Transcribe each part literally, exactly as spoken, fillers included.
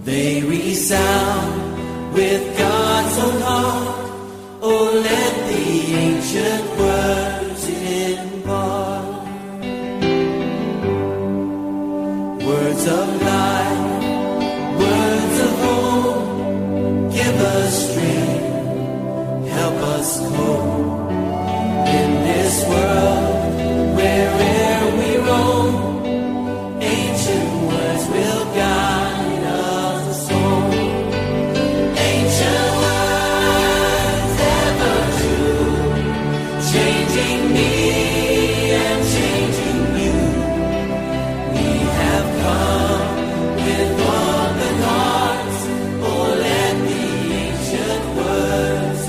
They resound with God's own heart. Oh, let the ancient words impart words of life, words of hope. Give us strength, help us cope in this world where'er we roam. Ancient words will guide us home. Ancient words, ever true, changing me and changing you. We have come with open hearts. Oh, let the ancient words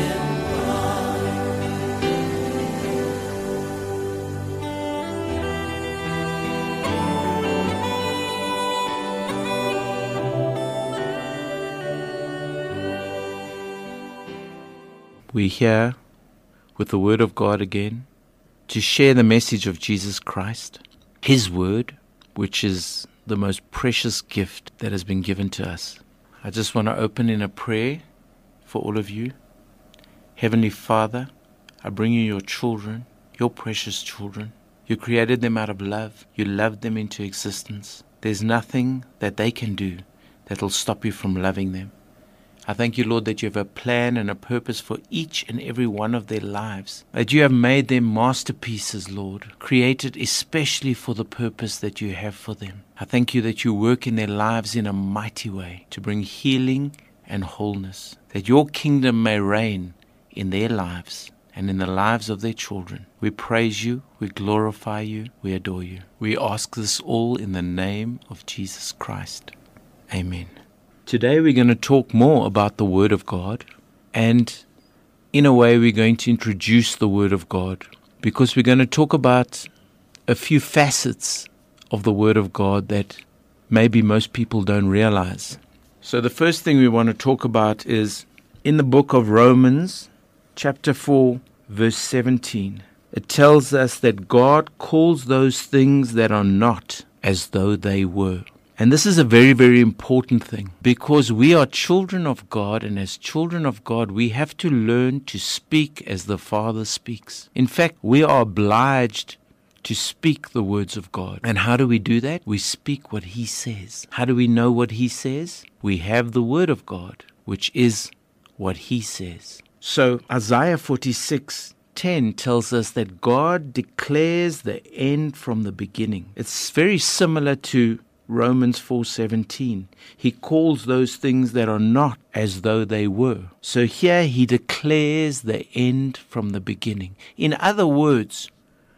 We're here with the Word of God again to share the message of Jesus Christ, His Word, which is the most precious gift that has been given to us. I just want to open in a prayer for all of you. Heavenly Father, I bring you your children, your precious children. You created them out of love. You loved them into existence. There's nothing that they can do that will stop you from loving them. I thank you, Lord, that you have a plan and a purpose for each and every one of their lives, that you have made them masterpieces, Lord, created especially for the purpose that you have for them. I thank you that you work in their lives in a mighty way to bring healing and wholeness, that your kingdom may reign in their lives and in the lives of their children. We praise you, we glorify you, we adore you. We ask this all in the name of Jesus Christ. Amen. Today we're going to talk more about the Word of God, and in a way we're going to introduce the Word of God, because we're going to talk about a few facets of the Word of God that maybe most people don't realize. So the first thing we want to talk about is in the book of Romans, chapter four, verse seventeen. It tells us that God calls those things that are not as though they were. And this is a very, very important thing, because we are children of God, and as children of God, we have to learn to speak as the Father speaks. In fact, we are obliged to speak the words of God. And how do we do that? We speak what He says. How do we know what He says? We have the Word of God, which is what He says. So Isaiah forty-six ten tells us that God declares the end from the beginning. It's very similar to Romans four seventeen. He calls those things that are not as though they were. So here He declares the end from the beginning. In other words,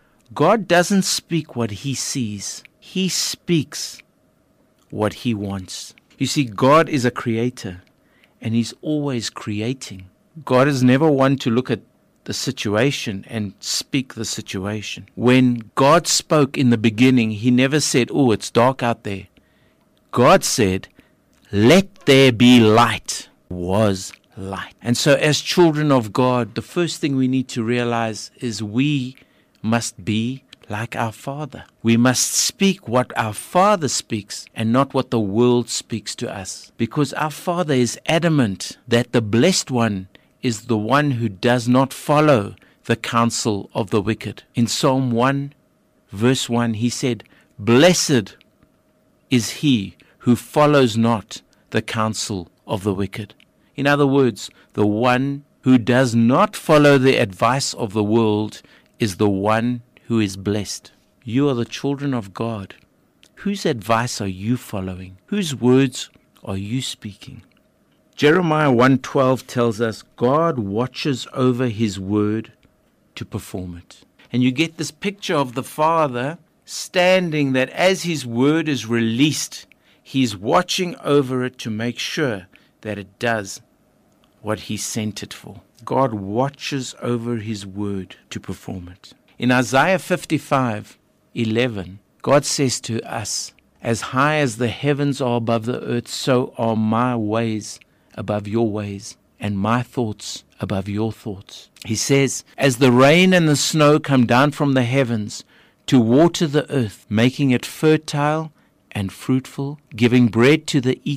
God doesn't speak what He sees. He speaks what He wants. You see, God is a creator, and He's always creating. God is never one to look at the situation and speak the situation. When God spoke in the beginning, He never said, oh, it's dark out there. God said, let there be light. Was light. And so as children of God, the first thing we need to realize is we must be like our Father. We must speak what our Father speaks and not what the world speaks to us. Because our Father is adamant that the blessed one is the one who does not follow the counsel of the wicked. In Psalm one, verse one, He said, blessed is he who follows not the counsel of the wicked. In other words, the one who does not follow the advice of the world is the one who is blessed. You are the children of God. Whose advice are you following? Whose words are you speaking? Jeremiah one twelve tells us God watches over His word to perform it. And you get this picture of the Father standing, that as His word is released, He's watching over it to make sure that it does what He sent it for. God watches over His word to perform it. In Isaiah fifty-five eleven, God says to us, as high as the heavens are above the earth, so are my ways above your ways, and my thoughts above your thoughts. He says, as the rain and the snow come down from the heavens to water the earth, making it fertile and fruitful, giving bread to the eater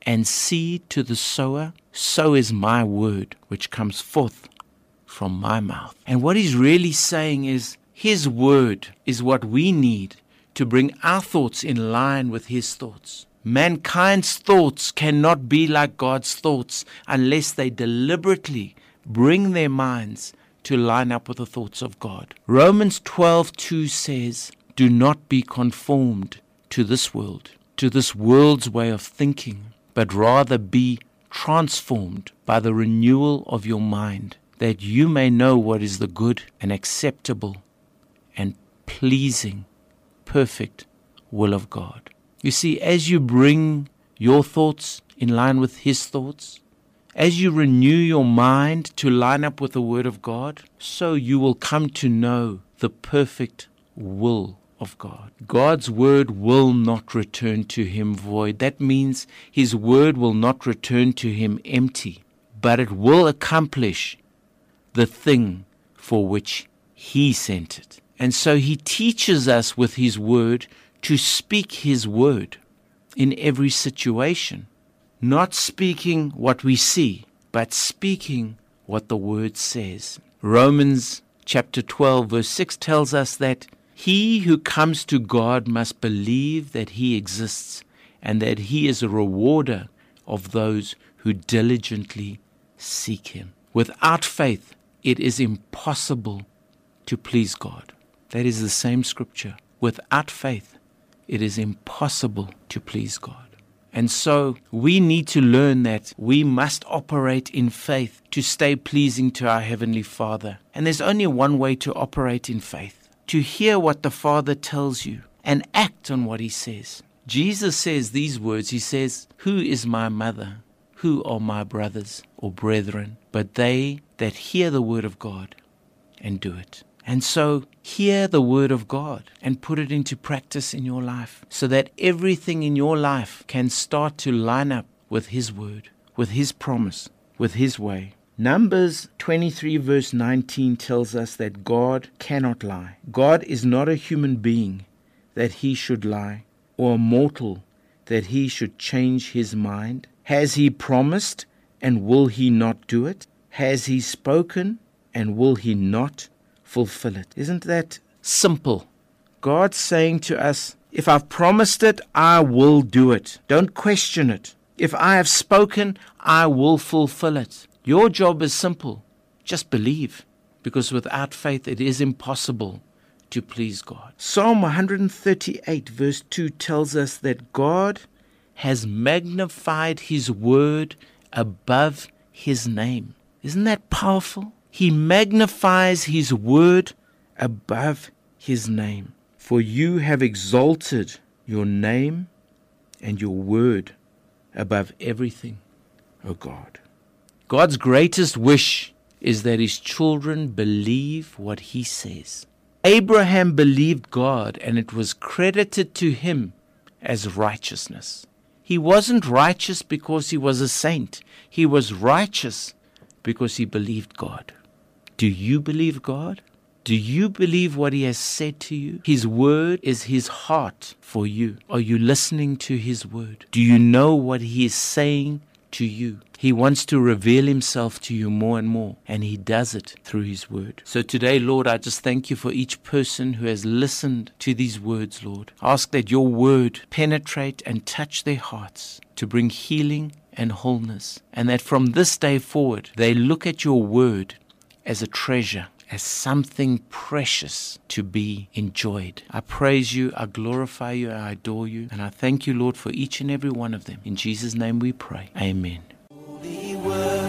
and seed to the sower, so is my word which comes forth from my mouth. And what he's really saying is his word is what we need to bring our thoughts in line with his thoughts. Mankind's thoughts cannot be like God's thoughts unless they deliberately bring their minds to line up with the thoughts of God. Romans twelve two says, do not be conformed to this world, to this world's way of thinking, but rather be transformed by the renewal of your mind, that you may know what is the good and acceptable and pleasing, perfect will of God. You see, as you bring your thoughts in line with his thoughts, as you renew your mind to line up with the word of God, so you will come to know the perfect will of God. God's word will not return to him void. That means his word will not return to him empty, but it will accomplish the thing for which he sent it. And so he teaches us with his word to speak his word in every situation. Not speaking what we see, but speaking what the word says. Romans chapter twelve verse six tells us that he who comes to God must believe that he exists and that he is a rewarder of those who diligently seek him. Without faith, it is impossible to please God. That is the same scripture. Without faith, it is impossible to please God. And so we need to learn that we must operate in faith to stay pleasing to our Heavenly Father. And there's only one way to operate in faith: to hear what the Father tells you and act on what he says. Jesus says these words. He says, who is my mother? Who are my brothers or brethren? But they that hear the word of God and do it. And so hear the word of God and put it into practice in your life, so that everything in your life can start to line up with his word, with his promise, with his way. Numbers twenty-three verse nineteen tells us that God cannot lie. God is not a human being that he should lie, or a mortal that he should change his mind. Has he promised, and will he not do it? Has he spoken, and will he not fulfill it? Isn't that simple? God's saying to us, if I've promised it, I will do it. Don't question it. If I have spoken, I will fulfill it. Your job is simple. Just believe, because without faith it is impossible to please God. Psalm one thirty-eight verse two tells us that God has magnified his word above his name. Isn't that powerful? He magnifies his word above his name. For you have exalted your name and your word above everything, O God. God's greatest wish is that his children believe what he says. Abraham believed God, and it was credited to him as righteousness. He wasn't righteous because he was a saint. He was righteous because he believed God. Do you believe God? Do you believe what he has said to you? His word is his heart for you. Are you listening to his word? Do you know what he is saying to you? He wants to reveal himself to you more and more, and he does it through his word. So today, Lord, I just thank you for each person who has listened to these words, Lord. Ask that your word penetrate and touch their hearts to bring healing and wholeness, and that from this day forward, they look at your word as a treasure, as something precious to be enjoyed. I praise you, I glorify you, I adore you, and I thank you, Lord, for each and every one of them. In Jesus' name we pray. Amen. Holy word.